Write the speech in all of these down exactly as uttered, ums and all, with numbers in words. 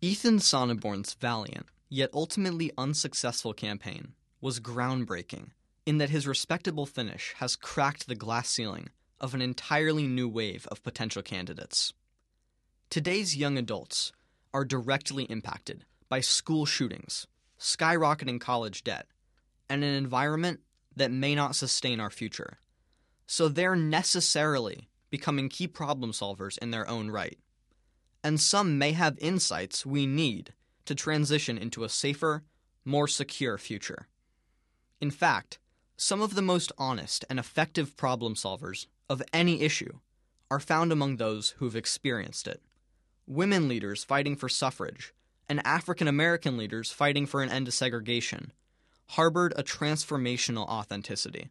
Ethan Sonneborn's valiant, yet ultimately unsuccessful campaign was groundbreaking in that his respectable finish has cracked the glass ceiling of an entirely new wave of potential candidates. Today's young adults are directly impacted by school shootings, skyrocketing college debt, and an environment that may not sustain our future. So they're necessarily becoming key problem solvers in their own right. And some may have insights we need to transition into a safer, more secure future. In fact, some of the most honest and effective problem solvers of any issue are found among those who've experienced it. Women leaders fighting for suffrage and African American leaders fighting for an end to segregation harbored a transformational authenticity.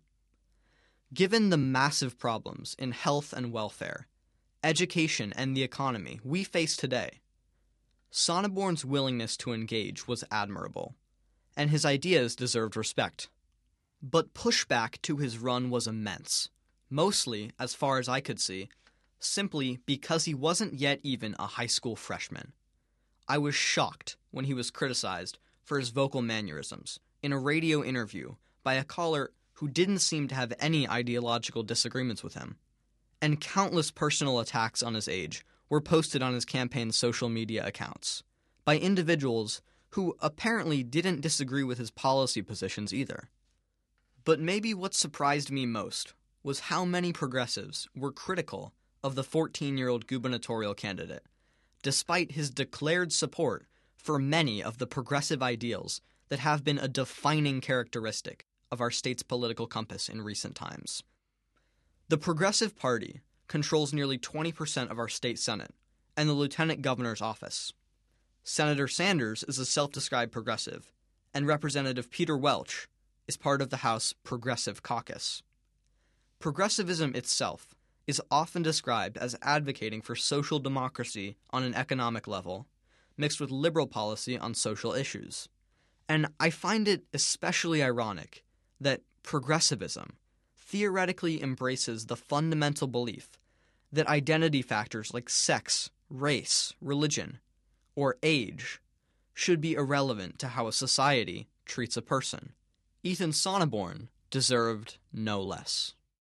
Given the massive problems in health and welfare, education, and the economy we face today, Sonneborn's willingness to engage was admirable, and his ideas deserved respect. But pushback to his run was immense, mostly, as far as I could see, simply because he wasn't yet even a high school freshman. I was shocked when he was criticized for his vocal mannerisms in a radio interview by a caller who didn't seem to have any ideological disagreements with him. And countless personal attacks on his age were posted on his campaign's social media accounts by individuals who apparently didn't disagree with his policy positions either. But maybe what surprised me most was how many progressives were critical of the fourteen-year-old gubernatorial candidate, despite his declared support for many of the progressive ideals that have been a defining characteristic of our state's political compass in recent times. The Progressive Party controls nearly twenty percent of our state Senate and the Lieutenant Governor's office. Senator Sanders is a self-described progressive, and Representative Peter Welch is part of the House Progressive Caucus. Progressivism itself is often described as advocating for social democracy on an economic level, mixed with liberal policy on social issues. And I find it especially ironic that progressivism theoretically embraces the fundamental belief that identity factors like sex, race, religion, or age should be irrelevant to how a society treats a person. Ethan Sonneborn deserved no less.